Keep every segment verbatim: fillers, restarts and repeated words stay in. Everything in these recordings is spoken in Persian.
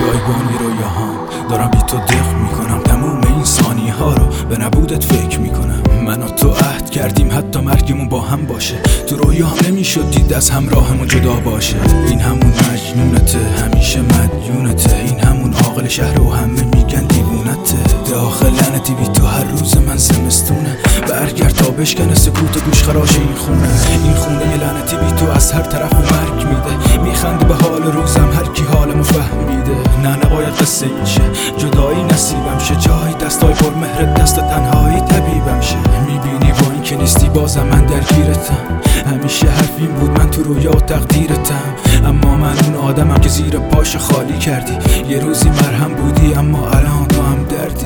جایگانی رویاهام دارم بی تو دق میکنم، تموم این ثانیه ها رو به نبودت فکر میکنم. من و تو عهد کردیم حتی مرگمون با هم باشه، تو رویام نمیشد دید از همراهمون جدا باشه. این همون مجنونته، همیشه مدیونته، این همون عاقل شهر و همه میگن دیوونته. داخل لعنتی بی تو هر روز من زمستونه، برگرد تا بشکنه سکوت گوش خراش این خونه. این خونه لعنتی بی تو از هر طرف مرگ میده، میخنده به حال روزم هر کی حالمو فهمیده. نه نباید قصه این شه، جدایی نصیبم شه، جای دستای پر مهر دست تنهایی طبیبم شه. میبینی با این که نیستی بازم من درگیرتم، همیشه حرفیم بود من تو رویا و تقدیرتم. اما من اون آدمم که زیر پاش خالی کردی، یه روزی مرهم بودی اما الان تو هم دردی.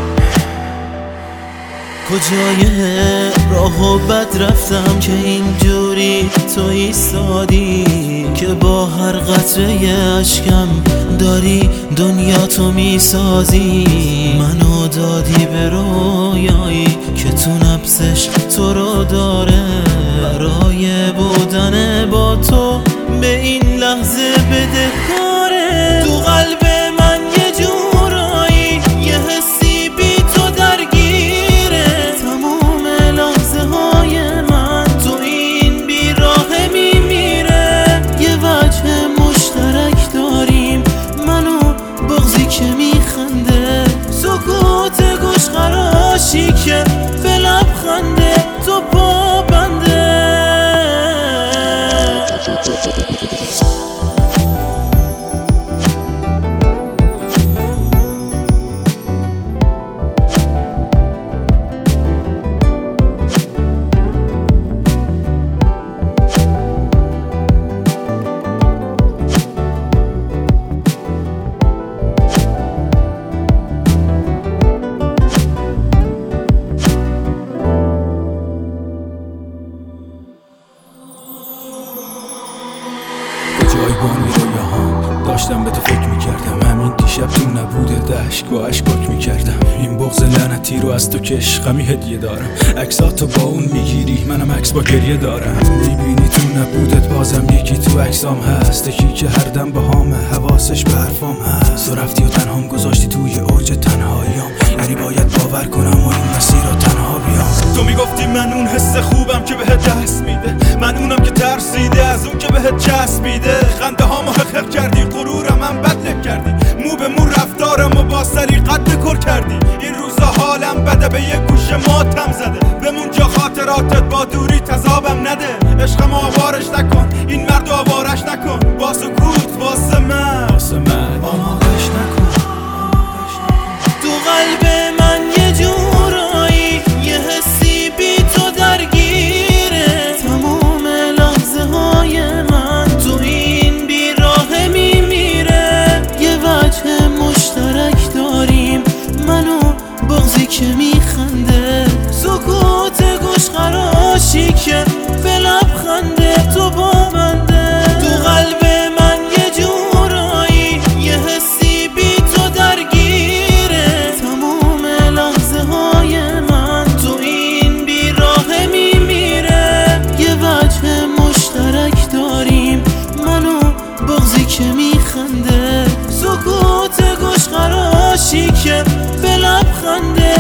کجای راه و بد رفتم که اینجوری تو ایستادی، که با هر قطره اشکم داری دنیا تو میسازی. منو دادی به رویایی که تو نفسش تو رو داره، برای بودن با تو به این لحظه بدهکاره. تو قلب من یه جورایی یه حسی بی تو درگیره، تموم لحظه های من تو این بیراهه میمیره. یه وجه مشترک داریم منو بغضی که میخنده، سکوت گوش خراشی که به لبخنده تو پا بنده. جایگانی رویاهام داشتم به تو فکر میکردم، همین دیشب تو نبوده دشت و اشکاک میکردم. این بغض لعنتی رو از تو که عشقمی هدیه دارم، عکساتو با اون میگیری منم عکس با گریه دارم. میبینی تو نبودت بازم یکی تو عکسام هست، یکی که هر دم با هامه حواسش به حرفام هست. تو رفتی و تنهام گذاشتی توی اوج تنهاییام، یعنی باید باور کنم و این مسیر رو تنها بیام. تو میگفتی من اون حس خوبم که بهت دست میده، من اونم که ترسیده از اون که بهت چسبیده. خنده ها محقق کردی، غرورم هم بدلک کردی، مو به مو رفتارم و با سریقت بکر کردی. این روزا حالم بده، به یه گوشه ماتم زده، بمون جا خاطراتت با دوری تذابم نده. عشقم آوارش نکن، این مرد آوارش نکن، با سکوت واسه من واسه من آماغش نکن. تو قلب من یه جورایی یه حسی بی تو درگیره، تموم لحظه های من تو این بیراهه میمیره. یه وجه مشترک داریم منو بغضی که میخنده، سکوت گوش خراشی که به لبخنده تو با بنده. تو قلب من یه جورایی یه حسی بی تو درگیره، تموم لحظه های من تو این بیراهه میمیره. یه وجه مشترک داریم منو بغضی که میخنده، سکوت گوش خراشی که به لبخنده